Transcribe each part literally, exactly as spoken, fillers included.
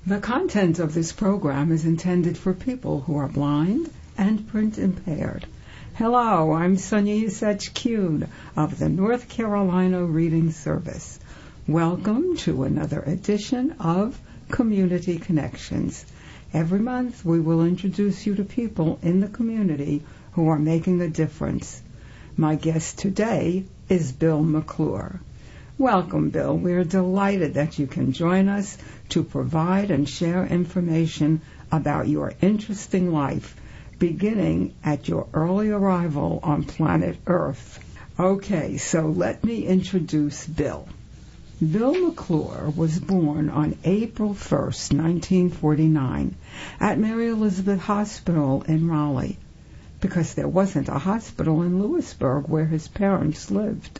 The content of this program is intended for people who are blind and print impaired. Hello, I'm Sonia Usach-Kuhn of the North Carolina Reading Service. Welcome to another edition of Community Connections. Every month we will introduce you to people in the community who are making a difference. My guest today is Bill McClure. Welcome, Bill. We're delighted that you can join us to provide and share information about your interesting life, beginning at your early arrival on planet Earth. Okay, so let me introduce Bill. Bill McClure was born on April first, nineteen forty-nine, at Mary Elizabeth Hospital in Raleigh, because there wasn't a hospital in Lewisburg where his parents lived.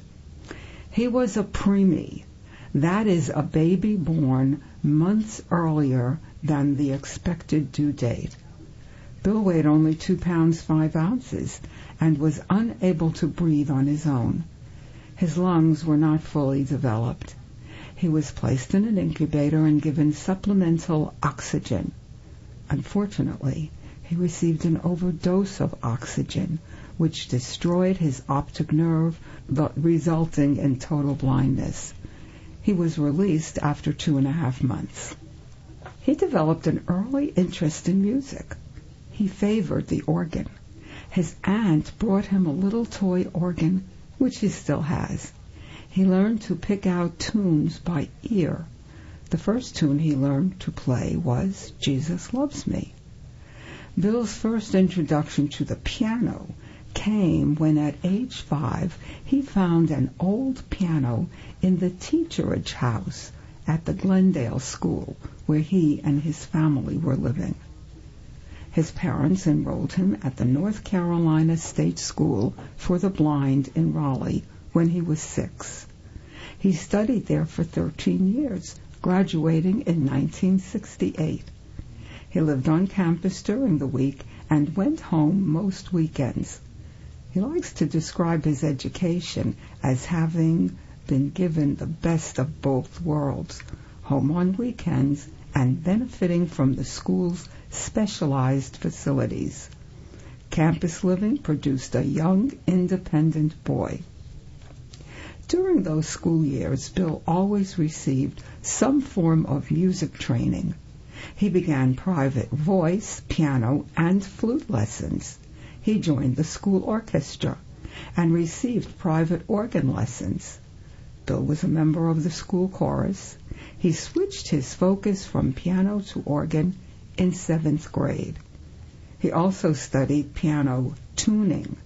He was a preemie, that is, a baby born months earlier than the expected due date. Bill weighed only two pounds five ounces and was unable to breathe on his own. His lungs were not fully developed. He was placed in an incubator and given supplemental oxygen. Unfortunately, he received an overdose of oxygen, which destroyed his optic nerve, resulting in total blindness. He was released after two and a half months. He developed an early interest in music. He favored the organ. His aunt brought him a little toy organ, which he still has. He learned to pick out tunes by ear. The first tune he learned to play was Jesus Loves Me. Bill's first introduction to the piano came when at age five he found an old piano in the teacherage house at the Glendale School where he and his family were living. His parents enrolled him at the North Carolina State School for the Blind in Raleigh when he was six. He studied there for thirteen years, graduating in nineteen sixty-eight. He lived on campus during the week and went home most weekends. He likes to describe his education as having been given the best of both worlds, home on weekends and benefiting from the school's specialized facilities. Campus living produced a young, independent boy. During those school years, Bill always received some form of music training. He began private voice, piano, and flute lessons. He joined the school orchestra and received private organ lessons. Bill was a member of the school chorus. He switched his focus from piano to organ in seventh grade. He also studied piano tuning.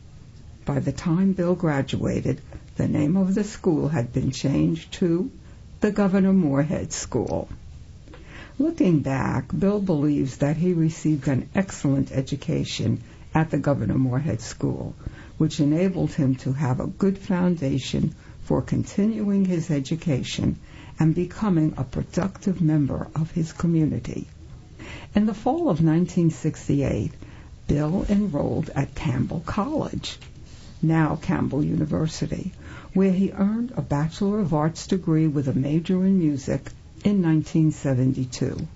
By the time Bill graduated, the name of the school had been changed to the Governor Moorhead School. Looking back, Bill believes that he received an excellent education at the Governor Moorhead School, which enabled him to have a good foundation for continuing his education and becoming a productive member of his community. In the fall of nineteen sixty-eight, Bill enrolled at Campbell College, now Campbell University, where he earned a Bachelor of Arts degree with a major in music in nineteen seventy-two.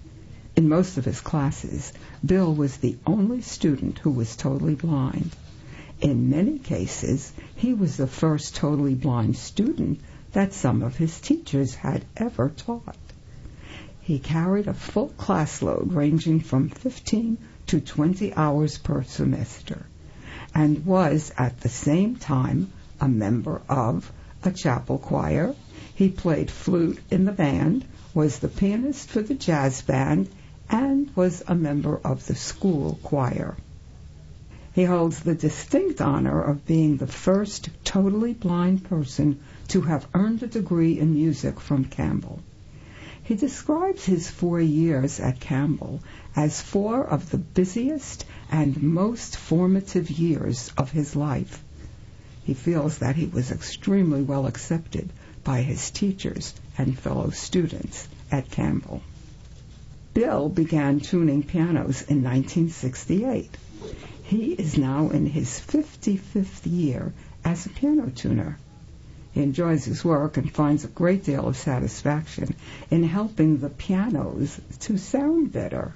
In most of his classes, Bill was the only student who was totally blind. In many cases, he was the first totally blind student that some of his teachers had ever taught. He carried a full class load ranging from fifteen to twenty hours per semester, and was at the same time a member of a chapel choir. He played flute in the band, was the pianist for the jazz band, and was a member of the school choir. He holds the distinct honor of being the first totally blind person to have earned a degree in music from Campbell. He describes his four years at Campbell as four of the busiest and most formative years of his life. He feels that he was extremely well accepted by his teachers and fellow students at Campbell. Bill began tuning pianos in nineteen sixty-eight. He is now in his fifty-fifth year as a piano tuner. He enjoys his work and finds a great deal of satisfaction in helping the pianos to sound better.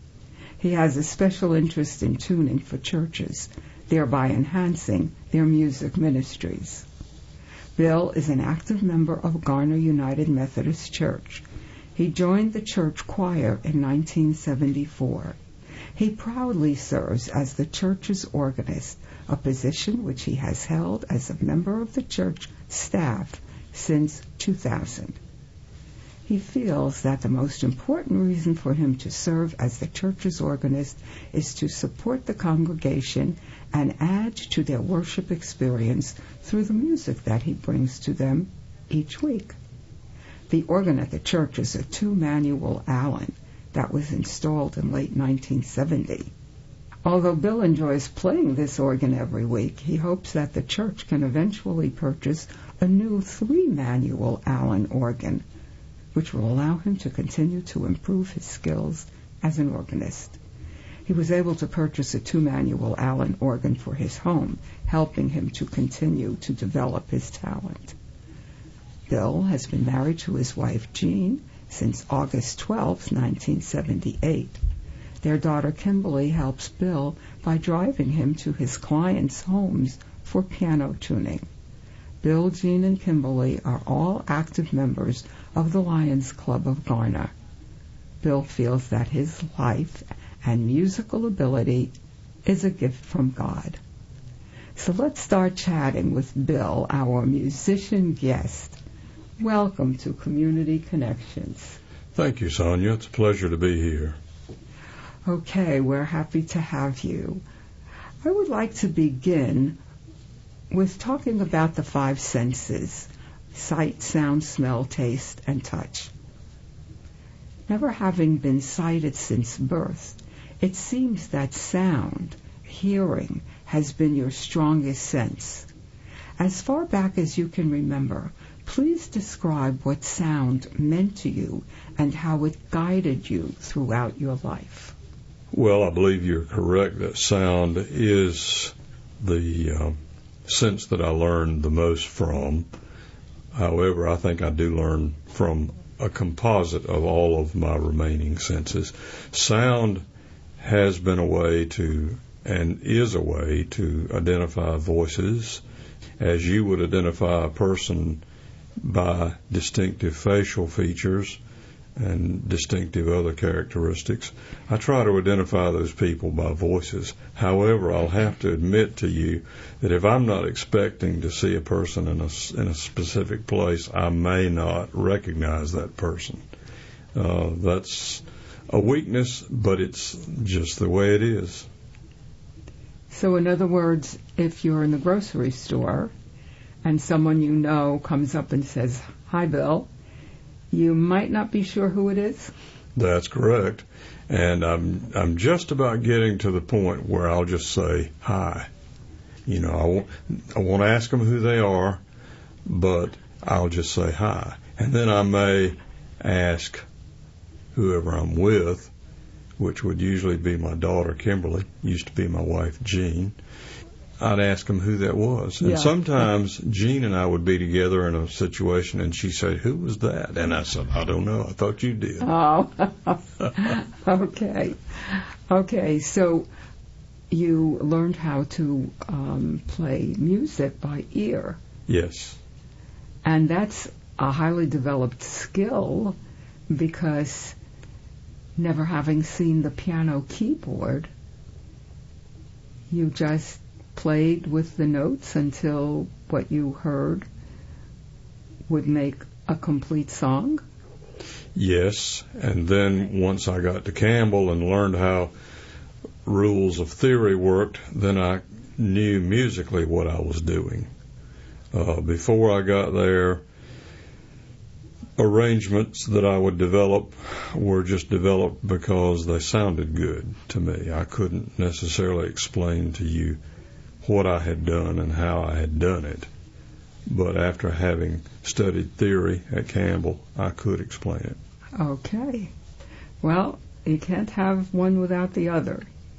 He has a special interest in tuning for churches, thereby enhancing their music ministries. Bill is an active member of Garner United Methodist Church. He joined the church choir in nineteen seventy-four. He proudly serves as the church's organist, a position which he has held as a member of the church staff since two thousand. He feels that the most important reason for him to serve as the church's organist is to support the congregation and add to their worship experience through the music that he brings to them each week. The organ at the church is a two-manual Allen that was installed in late nineteen seventy. Although Bill enjoys playing this organ every week, he hopes that the church can eventually purchase a new three-manual Allen organ, which will allow him to continue to improve his skills as an organist. He was able to purchase a two-manual Allen organ for his home, helping him to continue to develop his talent. Bill has been married to his wife, Jean, since August twelfth, nineteen seventy-eight. Their daughter, Kimberly, helps Bill by driving him to his clients' homes for piano tuning. Bill, Jean, and Kimberly are all active members of the Lions Club of Garner. Bill feels that his life and musical ability is a gift from God. So let's start chatting with Bill, our musician guest. Welcome to Community Connections. Thank you, Sonia. It's a pleasure to be here. Okay, we're happy to have you. I would like to begin with talking about the five senses: sight, sound, smell, taste, and touch. Never having been sighted since birth, it seems that sound, hearing, has been your strongest sense. As far back as you can remember, please describe what sound meant to you and how it guided you throughout your life. Well, I believe you're correct that sound is the uh, sense that I learned the most from. However, I think I do learn from a composite of all of my remaining senses. Sound has been a way to, and is a way to, identify voices, as you would identify a person by distinctive facial features and distinctive other characteristics. I try to identify those people by voices. However, I'll have to admit to you that if I'm not expecting to see a person in a, in a specific place, I may not recognize that person. Uh, that's a weakness, but it's just the way it is. So in other words, if you're in the grocery store and someone you know comes up and says, "Hi, Bill," you might not be sure who it is? That's correct. And I'm I'm just about getting to the point where I'll just say, "Hi." You know, I won't, I won't ask them who they are, but I'll just say, "Hi." And then I may ask whoever I'm with, which would usually be my daughter, Kimberly, used to be my wife, Jean. I'd ask them who that was. And yeah. sometimes Jean and I would be together in a situation, and she said, "Who was that?" And I said, "I don't know. I thought you did." Oh, okay. Okay, so you learned how to um, play music by ear. Yes. And that's a highly developed skill, because never having seen the piano keyboard, you just played with the notes until what you heard would make a complete song? Yes, and then once I got to Campbell and learned how rules of theory worked, then I knew musically what I was doing. Uh, before I got there, arrangements that I would develop were just developed because they sounded good to me. I couldn't necessarily explain to you what I had done and how I had done it. But after having studied theory at Campbell, I could explain it. Okay. Well, you can't have one without the other.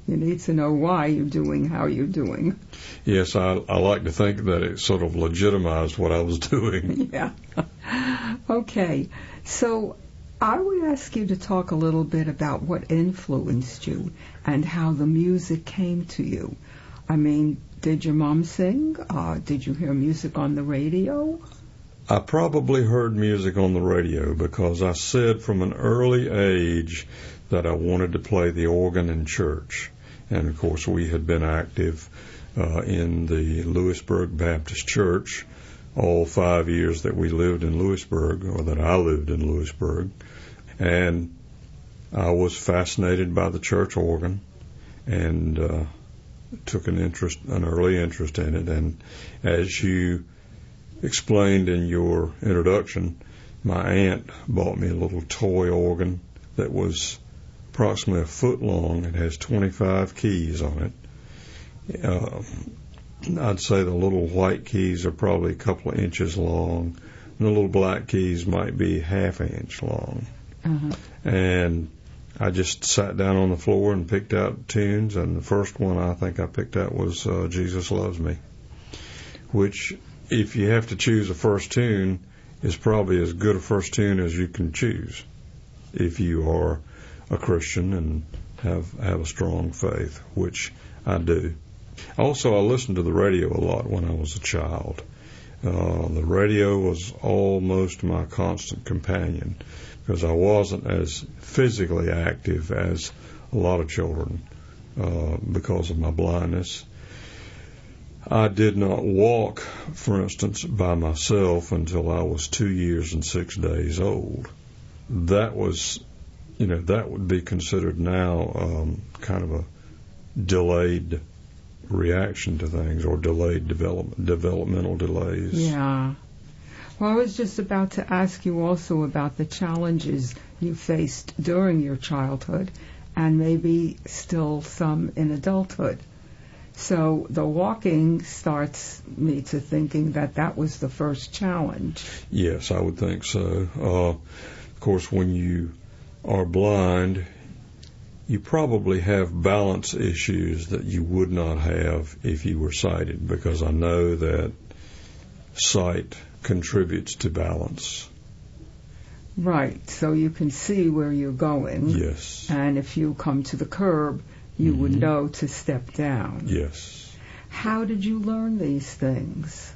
You need to know why you're doing how you're doing. Yes, I, I like to think that it sort of legitimized what I was doing. Yeah. Okay. So I would ask you to talk a little bit about what influenced you and how the music came to you. I mean, did your mom sing? Uh, did you hear music on the radio? I probably heard music on the radio because I said from an early age that I wanted to play the organ in church. And, of course, we had been active uh, in the Lewisburg Baptist Church all five years that we lived in Lewisburg, or that I lived in Lewisburg. And I was fascinated by the church organ and uh, took an interest, an early interest in it. And as you explained in your introduction, my aunt bought me a little toy organ that was approximately a foot long. It has twenty-five keys on it. Uh, I'd say the little white keys are probably a couple of inches long, and the little black keys might be half an inch long. Uh-huh. And I just sat down on the floor and picked out tunes, and the first one I think I picked out was uh, Jesus Loves Me, which, if you have to choose a first tune, is probably as good a first tune as you can choose if you are a Christian and have have a strong faith, which I do. Also, I listened to the radio a lot when I was a child. Uh, the radio was almost my constant companion because I wasn't as physically active as a lot of children uh, because of my blindness. I did not walk, for instance, by myself until I was two years and six days old. That was, you know, that would be considered now um, kind of a delayed reaction to things, or delayed development, developmental delays. Yeah. Well, I was just about to ask you also about the challenges you faced during your childhood and maybe still some in adulthood. So the walking starts me to thinking that that was the first challenge. Yes, I would think so. Uh, of course, when you are blind, you probably have balance issues that you would not have if you were sighted, because I know that sight contributes to balance. Right, so you can see where you're going. Yes. And if you come to the curb, you mm-hmm. would know to step down. Yes. How did you learn these things?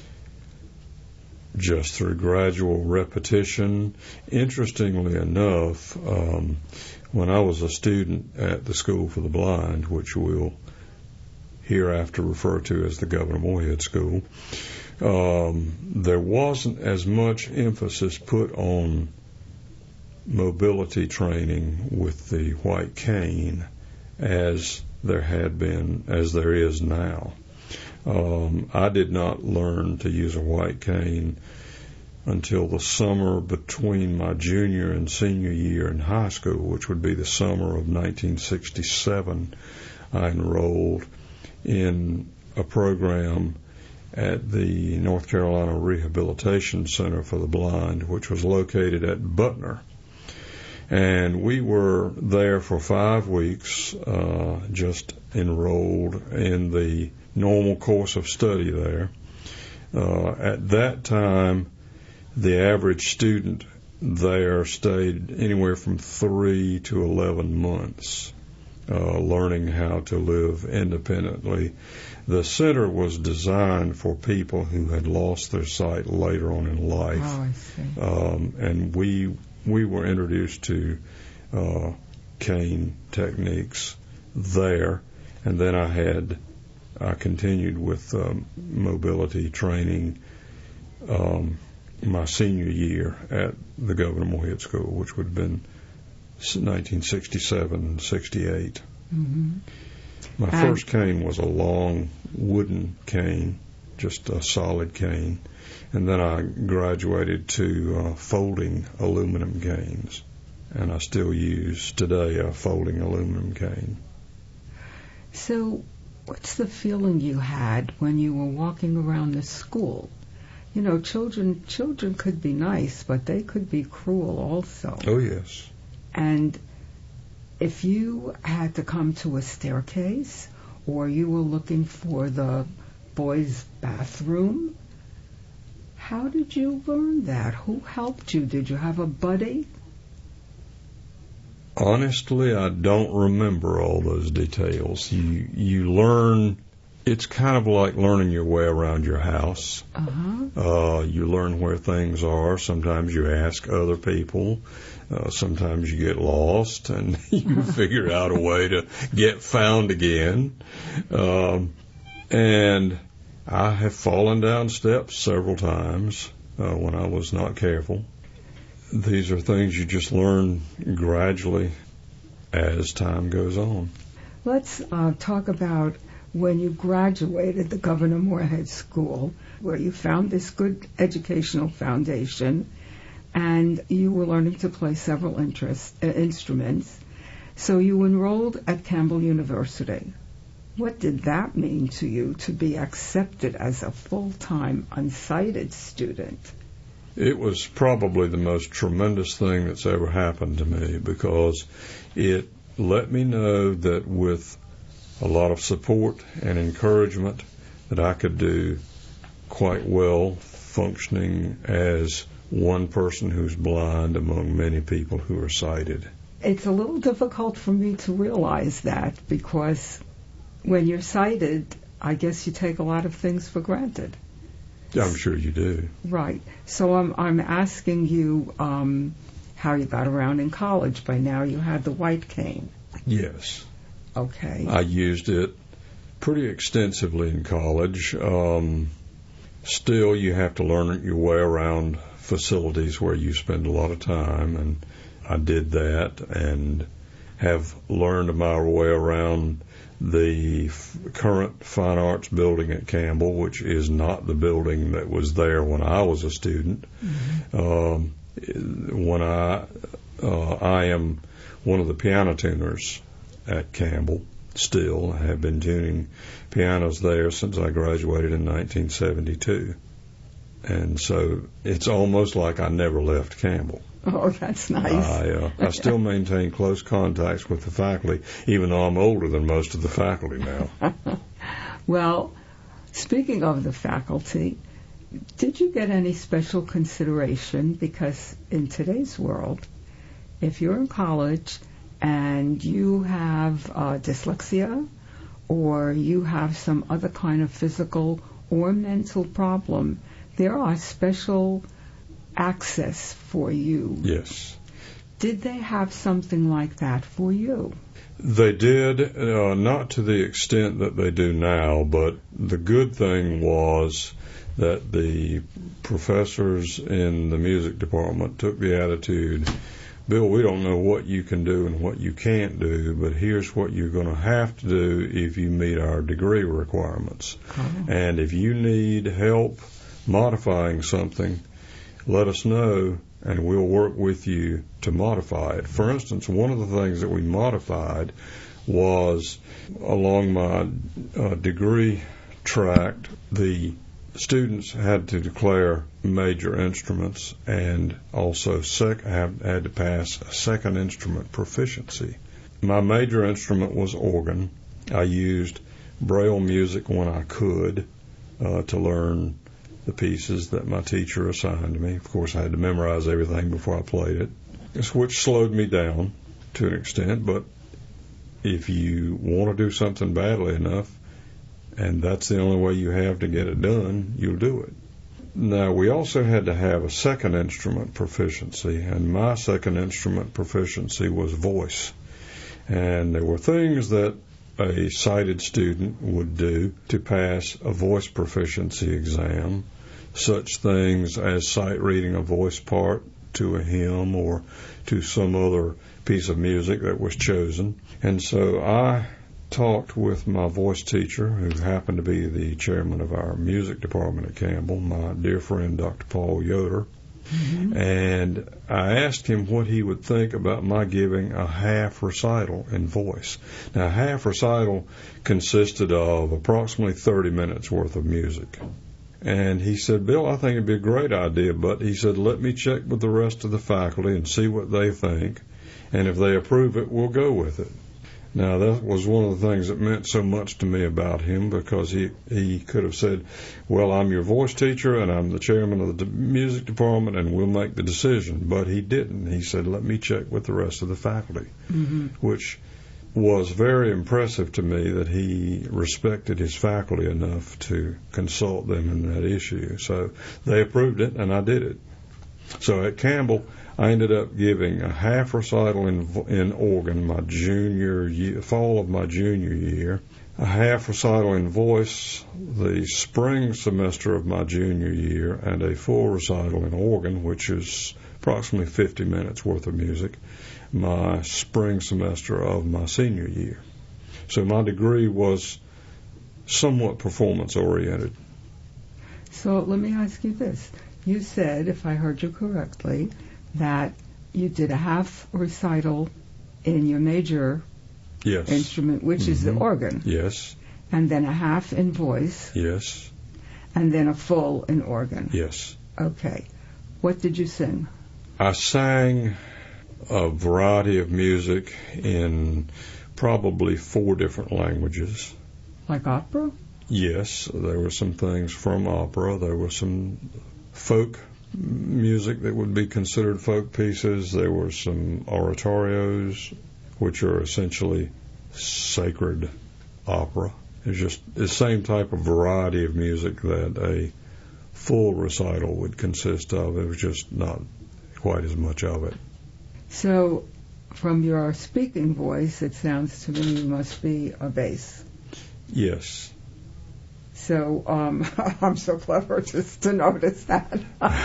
Just through gradual repetition. Interestingly enough, um, when I was a student at the School for the Blind, which we'll hereafter refer to as the Governor Moorhead School, um, there wasn't as much emphasis put on mobility training with the white cane as there had been, as there is now. Um, I did not learn to use a white cane until the summer between my junior and senior year in high school, which would be the summer of nineteen sixty-seven. I enrolled in a program at the North Carolina Rehabilitation Center for the Blind, which was located at Butner. And we were there for five weeks, uh, just enrolled in the normal course of study there. Uh, at that time, the average student there stayed anywhere from three to eleven months, uh, learning how to live independently. The center was designed for people who had lost their sight later on in life. Oh, I see. Um, and we we were introduced to uh, cane techniques there, and then I had I continued with um, mobility training um, my senior year at the Governor Moorhead School, which would have been nineteen sixty-seven, sixty-eight. Mm-hmm. My and first cane was a long wooden cane, just a solid cane, and then I graduated to uh, folding aluminum canes, and I still use today a folding aluminum cane. So what's the feeling you had when you were walking around the school? You know, children children could be nice, but they could be cruel also. Oh, yes. And if you had to come to a staircase or you were looking for the boys' bathroom, how did you learn that? Who helped you? Did you have a buddy? Honestly, I don't remember all those details. You you learn, it's kind of like learning your way around your house. Uh-huh. Uh, you learn where things are. Sometimes you ask other people. Uh, sometimes you get lost and you figure out a way to get found again. Um, and I have fallen down steps several times uh, when I was not careful. These are things you just learn gradually as time goes on. Let's uh, talk about when you graduated the Governor Moorhead School, where you found this good educational foundation, and you were learning to play several interest, uh, instruments. So you enrolled at Campbell University. What did that mean to you to be accepted as a full-time unsighted student? It was probably the most tremendous thing that's ever happened to me, because it let me know that with a lot of support and encouragement that I could do quite well functioning as one person who's blind among many people who are sighted. It's a little difficult for me to realize that, because when you're sighted, I guess you take a lot of things for granted. I'm sure you do. Right. So I'm I'm asking you um, how you got around in college. By now you had the white cane. Yes. Okay. I used it pretty extensively in college. Um, still, you have to learn your way around facilities where you spend a lot of time, and I did that and have learned my way around the f- current fine arts building at Campbell, which is not the building that was there when I was a student. Mm-hmm. Um, when I uh, I am one of the piano tuners at Campbell. Still, I have been tuning pianos there since I graduated in nineteen seventy-two, and so it's almost like I never left Campbell. Oh, that's nice. I, uh, I still maintain close contacts with the faculty, even though I'm older than most of the faculty now. Well, speaking of the faculty, did you get any special consideration? Because in today's world, if you're in college and you have uh, dyslexia or you have some other kind of physical or mental problem, there are special access for you. Yes. Did they have something like that for you? They did, uh, not to the extent that they do now, but the good thing was that the professors in the music department took the attitude, Bill, we don't know what you can do and what you can't do, but here's what you're going to have to do if you meet our degree requirements. Oh. And if you need help modifying something, let us know, and we'll work with you to modify it. For instance, one of the things that we modified was along my uh, degree tract, the students had to declare major instruments and also sec- have, had to pass a second instrument proficiency. My major instrument was organ. I used Braille music when I could uh, to learn the pieces that my teacher assigned me. Of course, I had to memorize everything before I played it, which slowed me down to an extent, but if you want to do something badly enough, and that's the only way you have to get it done, you'll do it. Now, we also had to have a second instrument proficiency, and my second instrument proficiency was voice. And there were things that a sighted student would do to pass a voice proficiency exam, such things as sight reading a voice part to a hymn or to some other piece of music that was chosen. And so I talked with my voice teacher, who happened to be the chairman of our music department at Campbell, my dear friend Doctor Paul Yoder, mm-hmm. and I asked him what he would think about my giving a half recital in voice. Now, a half recital consisted of approximately thirty minutes worth of music. And he said, Bill, I think it'd be a great idea, but he said, let me check with the rest of the faculty and see what they think. and if they approve it, we'll go with it. Now, that was one of the things that meant so much to me about him, because he, he could have said, well, I'm your voice teacher and I'm the chairman of the music department and we'll make the decision. But he didn't. He said, let me check with the rest of the faculty, mm-hmm. which was very impressive to me, that he respected his faculty enough to consult them in that issue. So they approved it, and I did it. So at Campbell, I ended up giving a half recital in, in organ my junior year, fall of my junior year, a half recital in voice the spring semester of my junior year, and a full recital in organ, which is approximately fifty minutes worth of music, my spring semester of my senior year. So my degree was somewhat performance-oriented. So let me ask you this. You said, if I heard you correctly, that you did a half recital in your major yes. instrument, which mm-hmm. is the organ. Yes. And then a half in voice. Yes. And then a full in organ. Yes. Okay. What did you sing? I sang a variety of music in probably four different languages. Like opera? Yes. There were some things from opera. There were some folk music that would be considered folk pieces. There were some oratorios, which are essentially sacred opera. It's just the same type of variety of music that a full recital would consist of. It was just not quite as much of it. So, from your speaking voice, it sounds to me you must be a bass. Yes. So um, I'm so clever just to notice that.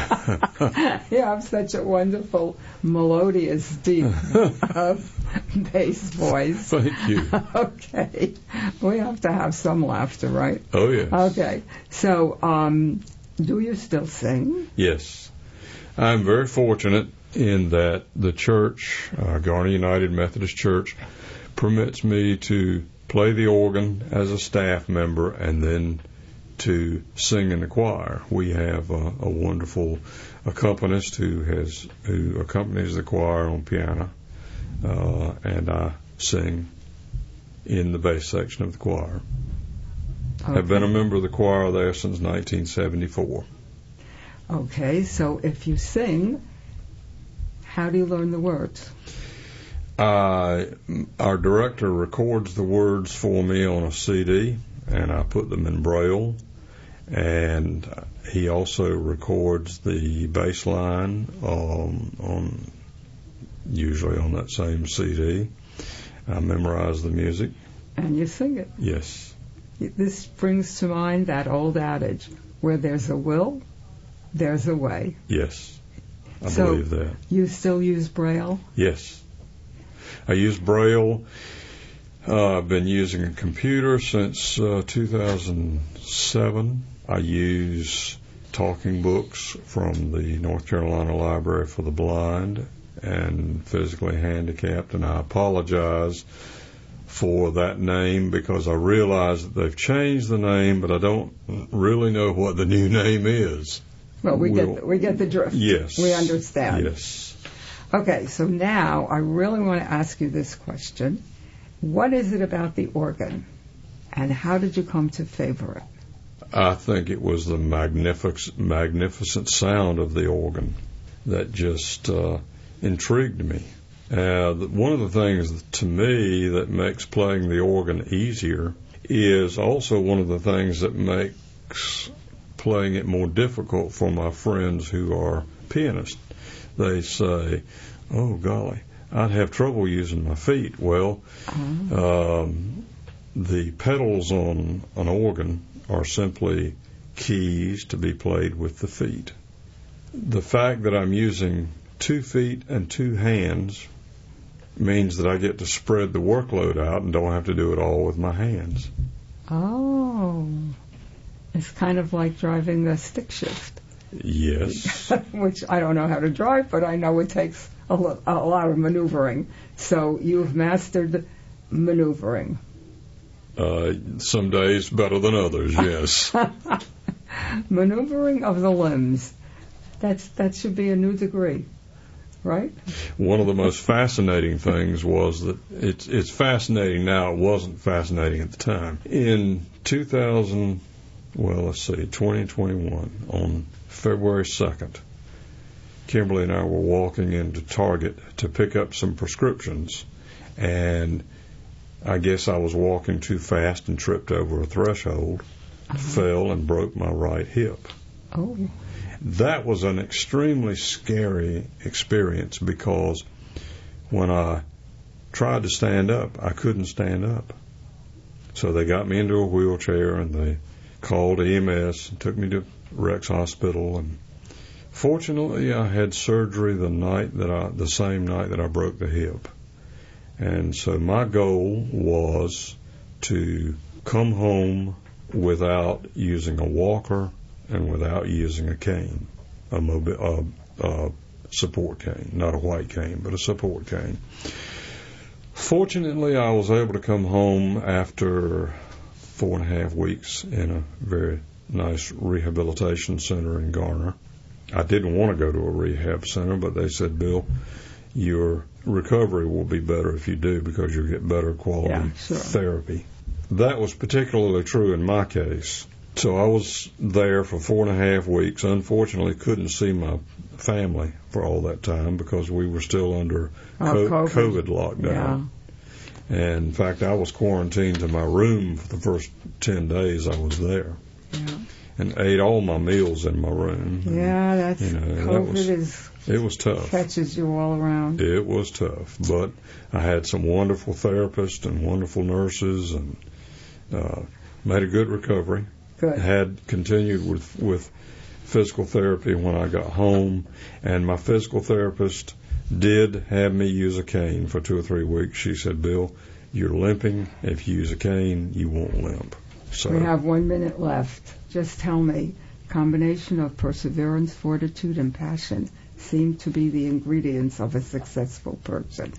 You have such a wonderful, melodious, deep uh, bass voice. Thank you. Okay. We have to have some laughter, right? Oh, yes. Okay. So um, do you still sing? Yes. I'm very fortunate in that the church, uh, Garner United Methodist Church, permits me to play the organ as a staff member and then to sing in the choir. We have a, a wonderful accompanist who has who accompanies the choir on piano, uh, and I sing in the bass section of the choir. Okay. I've been a member of the choir there since nineteen seventy-four. Okay, so if you sing, how do you learn the words? Uh, our director records the words for me on a C D, and I put them in Braille, and he also records the bass line um, on usually on that same C D. I memorize the music. And you sing it. Yes. This brings to mind that old adage, where there's a will, there's a way. Yes, I so believe that. You still use Braille? Yes. I use Braille. Uh, I've been using a computer since uh, two thousand seven. I use talking books from the North Carolina Library for the Blind and Physically Handicapped, and I apologize for that name because I realize that they've changed the name, but I don't really know what the new name is. Well, we we'll, get we get the drift. Yes. We understand. Yes. Okay, so now I really want to ask you this question. What is it about the organ, and how did you come to favor it? I think it was the magnific- magnificent sound of the organ that just uh, intrigued me. Uh, one of the things to me that makes playing the organ easier is also one of the things that makes playing it more difficult for my friends who are pianists. They say, oh, golly, I'd have trouble using my feet. Well, uh-huh. um, the pedals on an organ are simply keys to be played with the feet. The fact that I'm using two feet and two hands means that I get to spread the workload out and don't have to do it all with my hands. Oh, it's kind of like driving the stick shift. Yes. Which I don't know how to drive, but I know it takes a, lo- a lot of maneuvering. So you've mastered maneuvering. Uh, some days better than others, yes. Maneuvering of the limbs. That's that should be a new degree. right? One of the most fascinating things was that it's it's fascinating now. It wasn't fascinating at the time. In two thousand, well, let's see, twenty twenty-one, on February second, Kimberly and I were walking into Target to pick up some prescriptions, and I guess I was walking too fast and tripped over a threshold, uh-huh. fell and broke my right hip. Oh. That was an extremely scary experience because when I tried to stand up, I couldn't stand up. So they got me into a wheelchair and they called E M S and took me to Rex Hospital. And fortunately, I had surgery the night that I, the same night that I broke the hip. And so my goal was to come home without using a walker and without using a cane, a, mobi- a, a support cane, not a white cane, but a support cane. Fortunately, I was able to come home after four and a half weeks in a very nice rehabilitation center in Garner. I didn't want to go to a rehab center, but they said, Bill, your recovery will be better if you do because you'll get better quality yeah, sure. therapy. That was particularly true in my case. So I was there for four and a half weeks. Unfortunately, couldn't see my family for all that time because we were still under oh, co- COVID. COVID lockdown. Yeah. And in fact, I was quarantined to my room for the first ten days I was there. Yeah. And ate all my meals in my room. Yeah, that's, you know, COVID that was, is, it was tough. Catches you all around. It was tough, but I had some wonderful therapists and wonderful nurses and uh, made a good recovery. Good. Had continued with, with physical therapy when I got home, and my physical therapist did have me use a cane for two or three weeks. She said, Bill, you're limping. If you use a cane, you won't limp. So we have one minute left. Just tell me, combination of perseverance, fortitude, and passion seem to be the ingredients of a successful person.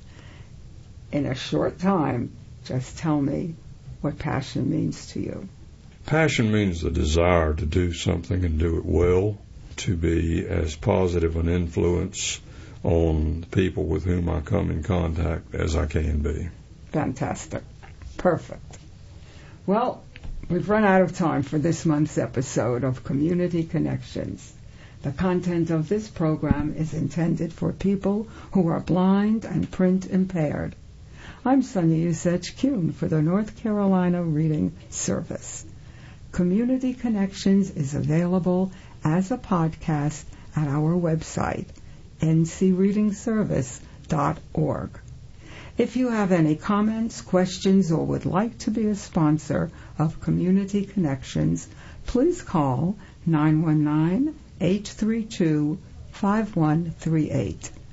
In a short time, just tell me what passion means to you. Passion means the desire to do something and do it well, to be as positive an influence on the people with whom I come in contact as I can be. Fantastic. Perfect. Well, we've run out of time for this month's episode of Community Connections. The content of this program is intended for people who are blind and print impaired. I'm Sonia Usech-Kuhn for the North Carolina Reading Service. Community Connections is available as a podcast at our website, n c reading service dot org. If you have any comments, questions, or would like to be a sponsor of Community Connections, please call nine one nine, eight three two, five one three eight.